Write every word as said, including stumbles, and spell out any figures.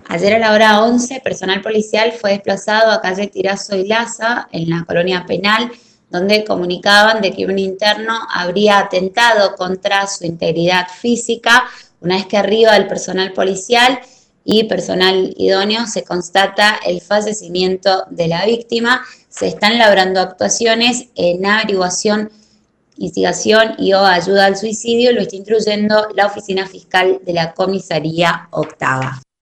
Ayer a la hora once, personal policial fue desplazado a calle Tirazo y Laza, en la colonia Penal, donde comunicaban de que un interno habría atentado contra su integridad física. Una vez que arriba el personal policial y personal idóneo se constata el fallecimiento de la víctima, se están labrando actuaciones en averiguación, instigación y o ayuda al suicidio. Lo está instruyendo la oficina fiscal de la comisaría octava.